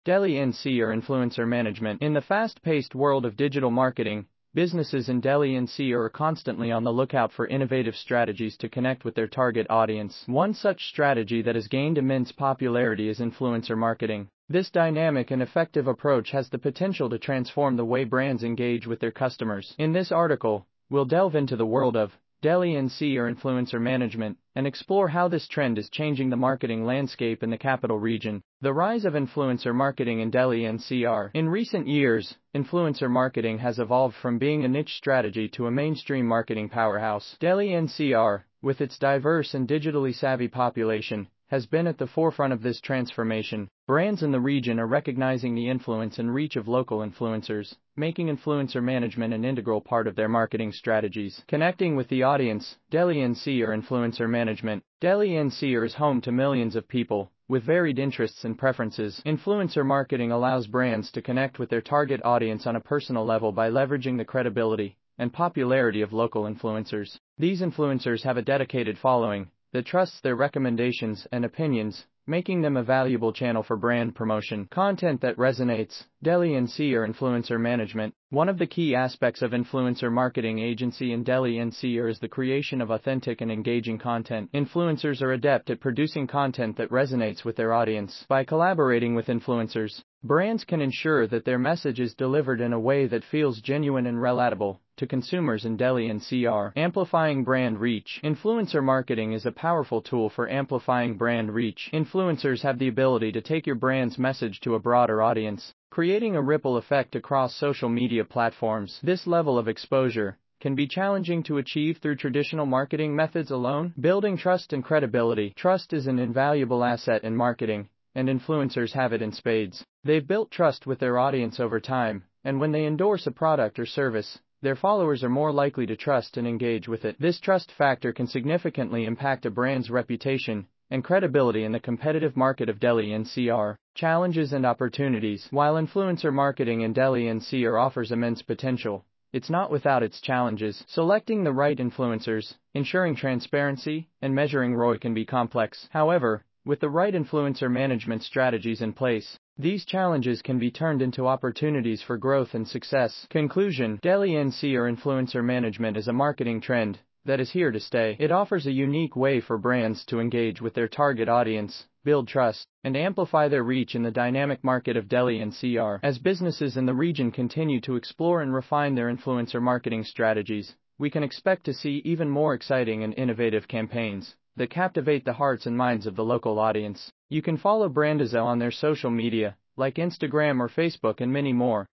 Delhi NCR influencer management. In the fast-paced world of digital marketing, businesses in Delhi NCR are constantly on the lookout for innovative strategies to connect with their target audience. One such strategy that has gained immense popularity is influencer marketing. This dynamic and effective approach has the potential to transform the way brands engage with their customers. In this article, we'll delve into the world of Delhi NCR influencer management and explore how this trend is changing the marketing landscape in the capital region. The rise of influencer marketing in Delhi NCR. In recent years, influencer marketing has evolved from being a niche strategy to a mainstream marketing powerhouse. Delhi NCR, with its diverse and digitally savvy population, has been at the forefront of this transformation. Brands in the region are recognizing the influence and reach of local influencers, making influencer management an integral part of their marketing strategies. Connecting with the audience. Delhi NCR influencer management. Delhi NCR is home to millions of people with varied interests and preferences. Influencer marketing allows brands to connect with their target audience on a personal level by leveraging the credibility and popularity of local influencers. These influencers have a dedicated following that trusts their recommendations and opinions, making them a valuable channel for brand promotion. Content that resonates. Delhi NCR influencer management. One of the key aspects of influencer marketing agency in Delhi NCR is the creation of authentic and engaging content. Influencers are adept at producing content that resonates with their audience. By collaborating with influencers, brands can ensure that their message is delivered in a way that feels genuine and relatable to consumers in Delhi NCR. Amplifying brand reach. Influencer marketing is a powerful tool for amplifying brand reach. Influencers have the ability to take your brand's message to a broader audience, creating a ripple effect across social media platforms. This level of exposure can be challenging to achieve through traditional marketing methods alone. Building trust and credibility. Trust is an invaluable asset in marketing, and influencers have it in spades. They've built trust with their audience over time, and when they endorse a product or service, their followers are more likely to trust and engage with it. This trust factor can significantly impact a brand's reputation and credibility in the competitive market of Delhi NCR. Challenges and opportunities. While influencer marketing in Delhi NCR offers immense potential, it's not without its challenges. Selecting the right influencers, ensuring transparency, and measuring ROI can be complex. However, with the right influencer management strategies in place, these challenges can be turned into opportunities for growth and success. Conclusion. Delhi NCR influencer management is a marketing trend that is here to stay. It offers a unique way for brands to engage with their target audience, build trust, and amplify their reach in the dynamic market of Delhi NCR. As businesses in the region continue to explore and refine their influencer marketing strategies, we can expect to see even more exciting and innovative campaigns that captivate the hearts and minds of the local audience. You can follow Brandizo on their social media, like Instagram or Facebook, and many more.